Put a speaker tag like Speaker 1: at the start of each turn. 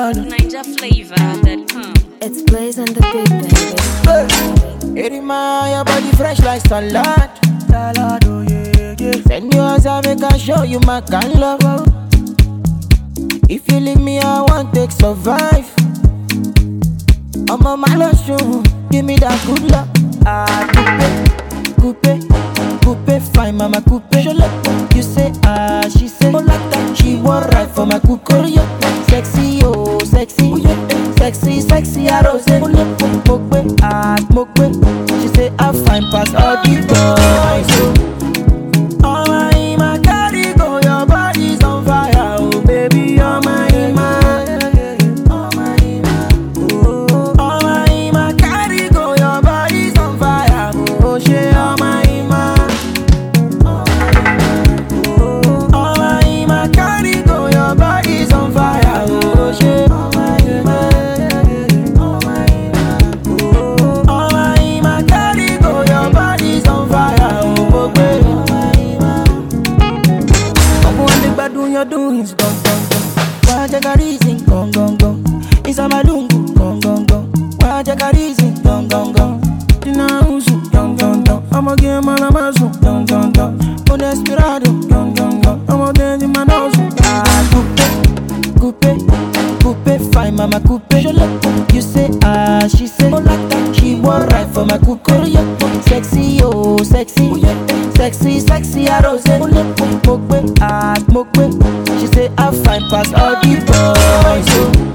Speaker 1: NinjaFlavor.com.
Speaker 2: It's Blaze and the Big Baby.
Speaker 3: Hey, man, your body fresh like salad. Salad, oh yeah, yeah. Send yours, I make I show you my kind love. If you leave me, I want to survive. I'm on my last show, give me that good luck. Ah, coupe, fine, mama coupe. You say ah, she say oh like that. She want right for my coupe. Sexy, oh sexy, sexy, I rose. Mokwe, she say I fine past all the boys. Oh my carry go, your body's on fire, oh baby, oh my carry go, your body's on fire, oh she, oh my carry go, your body's on fire, oh she, oh my carry go, your body's on fire, oh baby. Do your doings, gong gong gong. Why take a reason, gong gong gong. Inside my lungu, gong gong gong. Why take a reason, gong gong gong. Tina usu, gong gong gong. I'ma give my namazu, gong gong gong. Oh desperado, gong gong gong. I'ma dance in my nose. Ah, coupe, fine mama coupe. You say ah, she say oh like that. She want right for my coupe. Sexy, oh sexy, sexy, I rose. Mokwe, she say I fine past all the boys.